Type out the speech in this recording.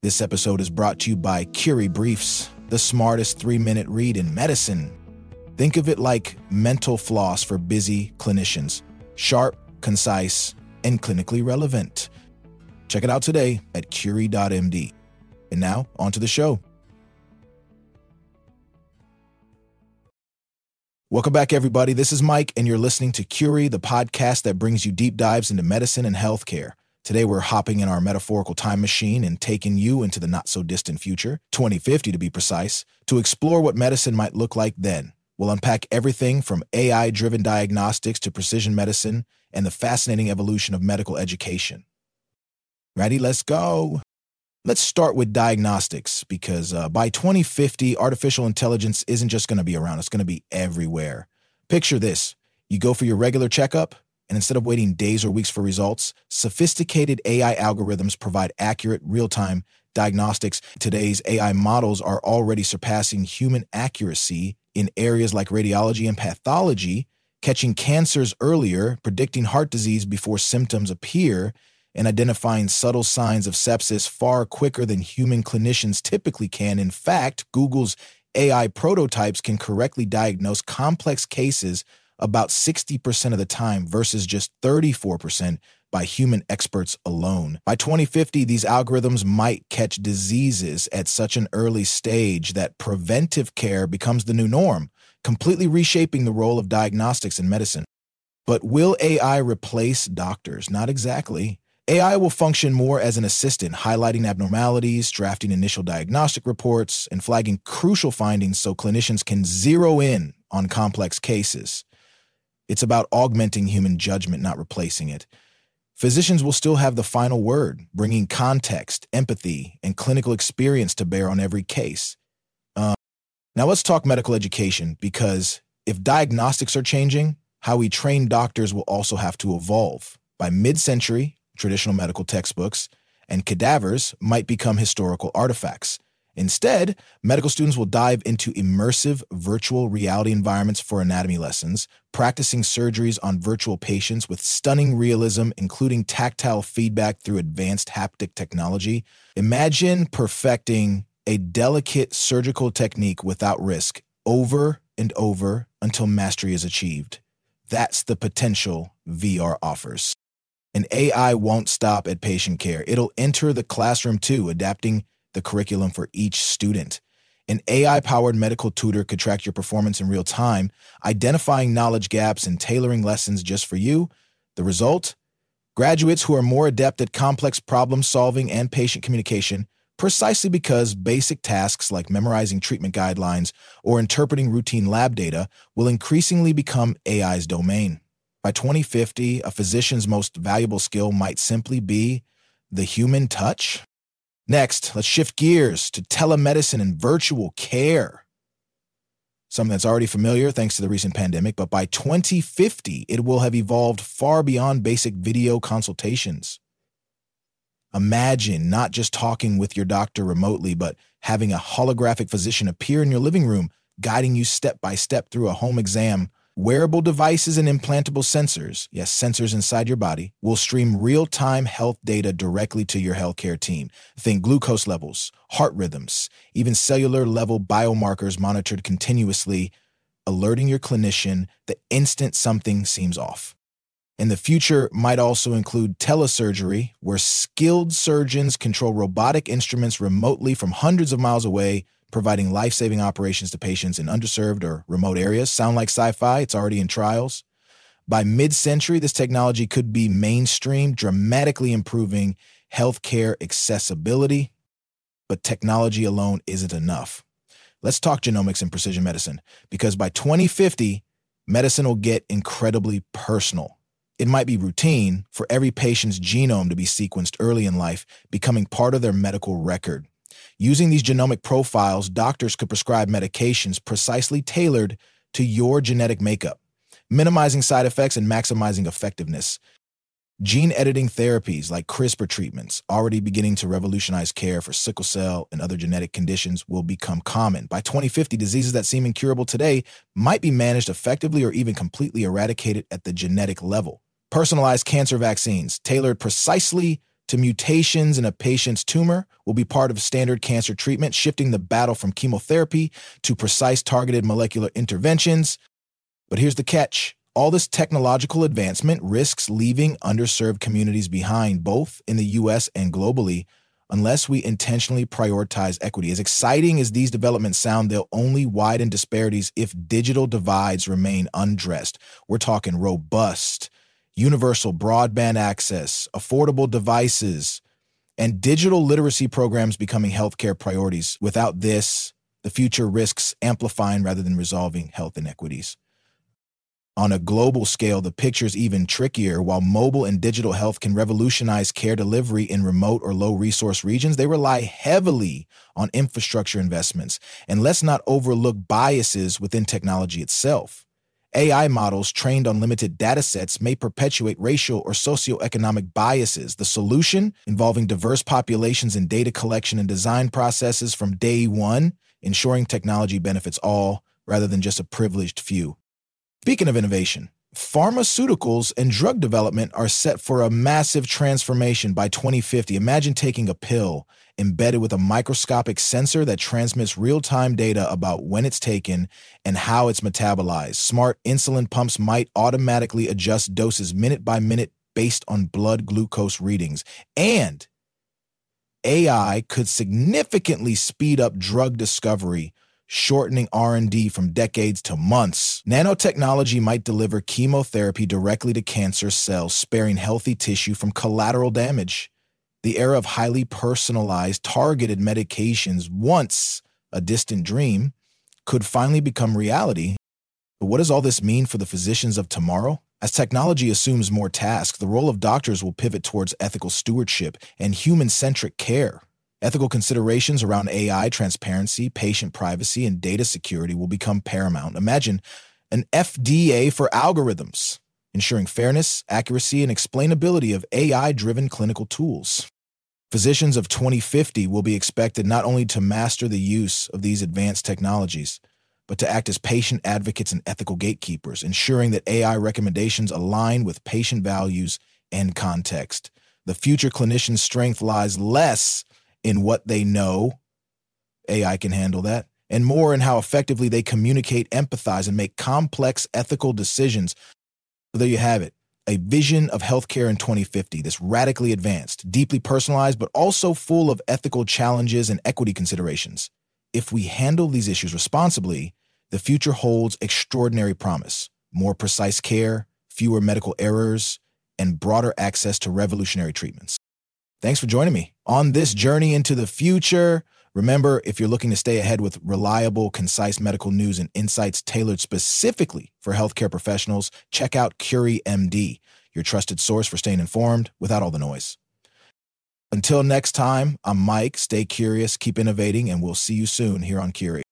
This episode is brought to you by Curie Briefs, the smartest 3-minute read in medicine. Think of it like mental floss for busy clinicians. Sharp, concise, and clinically relevant. Check it out today at curie.md. And now, on to the show. Welcome back, everybody. This is Mike, and you're listening to Curie, the podcast that brings you deep dives into medicine and healthcare. Today, we're hopping in our metaphorical time machine and taking you into the not-so-distant future, 2050 to be precise, to explore what medicine might look like then. We'll unpack everything from AI-driven diagnostics to precision medicine and the fascinating evolution of medical education. Ready? Let's go. Let's start with diagnostics, because by 2050, artificial intelligence isn't just going to be around. It's going to be everywhere. Picture this. You go for your regular checkup, and instead of waiting days or weeks for results, sophisticated AI algorithms provide accurate, real-time diagnostics. Today's AI models are already surpassing human accuracy in areas like radiology and pathology, catching cancers earlier, predicting heart disease before symptoms appear, and identifying subtle signs of sepsis far quicker than human clinicians typically can. In fact, Google's AI prototypes can correctly diagnose complex cases about 60% of the time versus just 34% by human experts alone. By 2050, these algorithms might catch diseases at such an early stage that preventive care becomes the new norm, completely reshaping the role of diagnostics in medicine. But will AI replace doctors? Not exactly. AI will function more as an assistant, highlighting abnormalities, drafting initial diagnostic reports, and flagging crucial findings so clinicians can zero in on complex cases. It's about augmenting human judgment, not replacing it. Physicians will still have the final word, bringing context, empathy, and clinical experience to bear on every case. Now let's talk medical education, because if diagnostics are changing, how we train doctors will also have to evolve. By mid-century, traditional medical textbooks and cadavers might become historical artifacts. Instead, medical students will dive into immersive virtual reality environments for anatomy lessons, practicing surgeries on virtual patients with stunning realism, including tactile feedback through advanced haptic technology. Imagine perfecting a delicate surgical technique without risk over and over until mastery is achieved. That's the potential VR offers. And AI won't stop at patient care. It'll enter the classroom too, adapting the curriculum for each student. An AI-powered medical tutor could track your performance in real time, identifying knowledge gaps and tailoring lessons just for you. The result? Graduates who are more adept at complex problem solving and patient communication, precisely because basic tasks like memorizing treatment guidelines or interpreting routine lab data will increasingly become AI's domain. By 2050, a physician's most valuable skill might simply be the human touch. Next, let's shift gears to telemedicine and virtual care. Something that's already familiar thanks to the recent pandemic, but by 2050, it will have evolved far beyond basic video consultations. Imagine not just talking with your doctor remotely, but having a holographic physician appear in your living room, guiding you step by step through a home exam. Wearable devices and implantable sensors, yes, sensors inside your body, will stream real-time health data directly to your healthcare team. Think glucose levels, heart rhythms, even cellular-level biomarkers monitored continuously, alerting your clinician the instant something seems off. And the future might also include telesurgery, where skilled surgeons control robotic instruments remotely from hundreds of miles away, providing life-saving operations to patients in underserved or remote areas. Sound like sci-fi? It's already in trials. By mid-century, this technology could be mainstream, dramatically improving healthcare accessibility. But technology alone isn't enough. Let's talk genomics and precision medicine, because by 2050, medicine will get incredibly personal. It might be routine for every patient's genome to be sequenced early in life, becoming part of their medical record. Using these genomic profiles, doctors could prescribe medications precisely tailored to your genetic makeup, minimizing side effects and maximizing effectiveness. Gene editing therapies like CRISPR treatments, already beginning to revolutionize care for sickle cell and other genetic conditions, will become common. By 2050, diseases that seem incurable today might be managed effectively or even completely eradicated at the genetic level. Personalized cancer vaccines, tailored precisely to mutations in a patient's tumor will be part of standard cancer treatment, shifting the battle from chemotherapy to precise targeted molecular interventions. But here's the catch. All this technological advancement risks leaving underserved communities behind, both in the U.S. and globally, unless we intentionally prioritize equity. As exciting as these developments sound, they'll only widen disparities if digital divides remain undressed. We're talking robust, universal broadband access, affordable devices, and digital literacy programs becoming healthcare priorities. Without this, the future risks amplifying rather than resolving health inequities. On a global scale, the picture's even trickier. While mobile and digital health can revolutionize care delivery in remote or low-resource regions, they rely heavily on infrastructure investments. And let's not overlook biases within technology itself. AI models trained on limited datasets may perpetuate racial or socioeconomic biases. The solution, involving diverse populations in data collection and design processes from day one, ensuring technology benefits all rather than just a privileged few. Speaking of innovation, pharmaceuticals and drug development are set for a massive transformation by 2050. Imagine taking a pill embedded with a microscopic sensor that transmits real-time data about when it's taken and how it's metabolized. Smart insulin pumps might automatically adjust doses minute by minute based on blood glucose readings. And AI could significantly speed up drug discovery, shortening R&D from decades to months. Nanotechnology might deliver chemotherapy directly to cancer cells, sparing healthy tissue from collateral damage. The era of highly personalized, targeted medications, once a distant dream, could finally become reality. But what does all this mean for the physicians of tomorrow? As technology assumes more tasks, the role of doctors will pivot towards ethical stewardship and human-centric care. Ethical considerations around AI, transparency, patient privacy, and data security will become paramount. Imagine an FDA for algorithms, ensuring fairness, accuracy, and explainability of AI-driven clinical tools. Physicians of 2050 will be expected not only to master the use of these advanced technologies, but to act as patient advocates and ethical gatekeepers, ensuring that AI recommendations align with patient values and context. The future clinician's strength lies less in what they know, AI can handle that, and more in how effectively they communicate, empathize, and make complex ethical decisions. So there you have it, a vision of healthcare in 2050 that's radically advanced, deeply personalized, but also full of ethical challenges and equity considerations. If we handle these issues responsibly, the future holds extraordinary promise: more precise care, fewer medical errors, and broader access to revolutionary treatments. Thanks for joining me on this journey into the future. Remember, if you're looking to stay ahead with reliable, concise medical news and insights tailored specifically for healthcare professionals, check out Curie MD, your trusted source for staying informed without all the noise. Until next time, I'm Mike. Stay curious, keep innovating, and we'll see you soon here on Curie.